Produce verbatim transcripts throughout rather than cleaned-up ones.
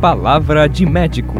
Palavra de médico.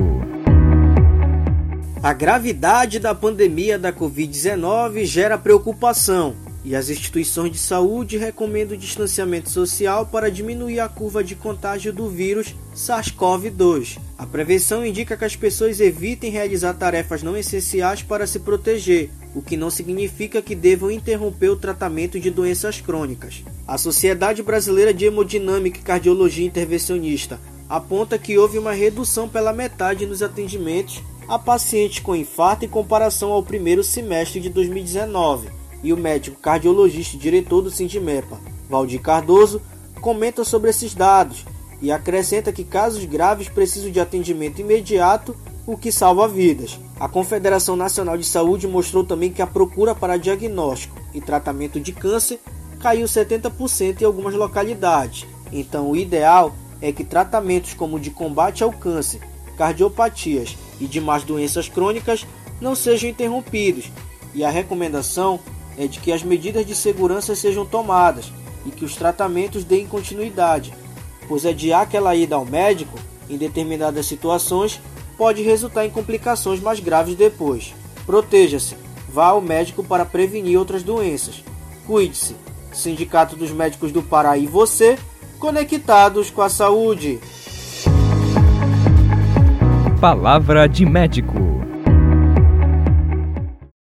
A gravidade da pandemia da covid dezenove gera preocupação e as instituições de saúde recomendam o distanciamento social para diminuir a curva de contágio do vírus SARS-CoV dois. A prevenção indica que as pessoas evitem realizar tarefas não essenciais para se proteger, o que não significa que devam interromper o tratamento de doenças crônicas. A Sociedade Brasileira de Hemodinâmica e Cardiologia Intervencionista aponta que houve uma redução pela metade nos atendimentos a pacientes com infarto em comparação ao primeiro semestre de dois mil e dezenove. E o médico cardiologista e diretor do Sindimepa, Valdir Cardoso, comenta sobre esses dados e acrescenta que casos graves precisam de atendimento imediato, o que salva vidas. A Confederação Nacional de Saúde mostrou também que a procura para diagnóstico e tratamento de câncer caiu setenta por cento em algumas localidades. Então o ideal é que tratamentos como o de combate ao câncer, cardiopatias e demais doenças crônicas não sejam interrompidos, e a recomendação é de que as medidas de segurança sejam tomadas e que os tratamentos deem continuidade, pois adiar aquela ida ao médico, em determinadas situações, pode resultar em complicações mais graves depois. Proteja-se, vá ao médico para prevenir outras doenças. Cuide-se. Sindicato dos Médicos do Pará e você, conectados com a saúde. Palavra de médico.